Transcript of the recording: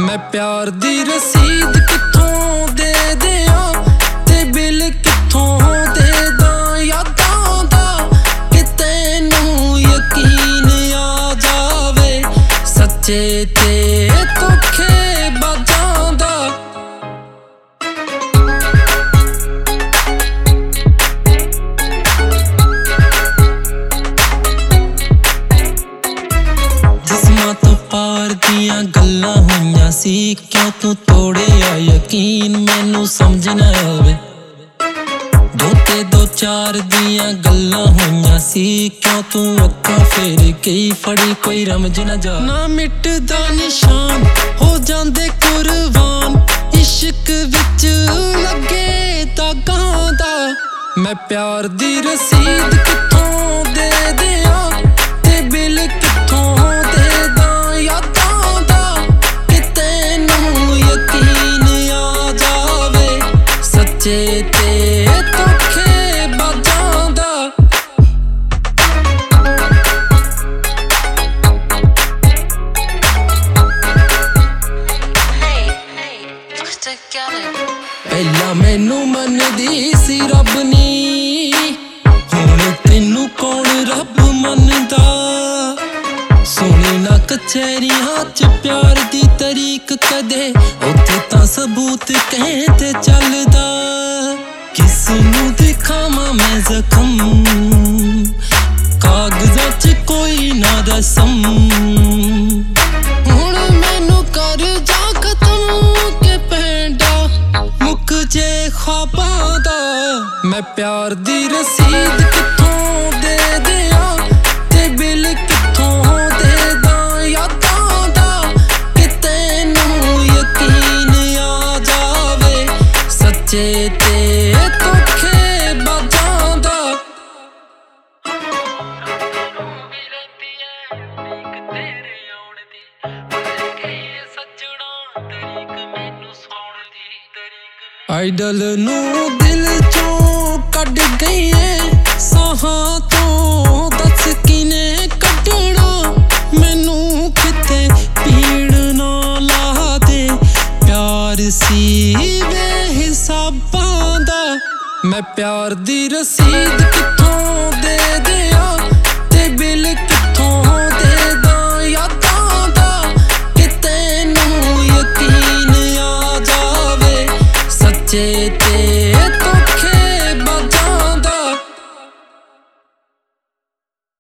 मैं प्यार दी रसीद कित्थों दे दियां ते बिल कित्थों दे दां यादां दा कि तैनूं यकीन आ जावे सच्चे ते धोखे बाजां दा। जिस्मां तो पार दियां गल्लां होईयां सी क्यों तू तोड़िया यकीन मैनू समझ ना आवे। दो ते दो चार दियां गल्लां होईयां सी क्यों तू अक्खां फेर गई फड़ी कोई रमज ना जा। ना मिटदा निशान हो जांदे कुर्बान इश्क विच लगे दागां दा। मैं प्यार दी रसीद कित्थों दे दियां ते बिल कित्थों दे दां यादां दा कि तैनूं यकीन आ जावे सच्चे ते धोखे बाजां दा। पहला मैनू मनदी सी रब नी हुण तैनू कौन रब मनदा। सुनी ना कचहरियां च प्यार दी तरीक कदे उत्थे तां सबूत कहें ते चलदा। किसनू दिखावां मैं जख्म कागजां च कोई ना रसम। हुण मैनू कर जा खत्म के पैंडा मुक जे ख्वाबां दा। मैं प्यार दी रसीद कित्थों दे दियां ते बिल कित्थों दे दां यादां दा कि तैनूं यकीन आ जावे सच्चे ते धोखे बाजां दा। आइडल नू दिल चों कढ गई है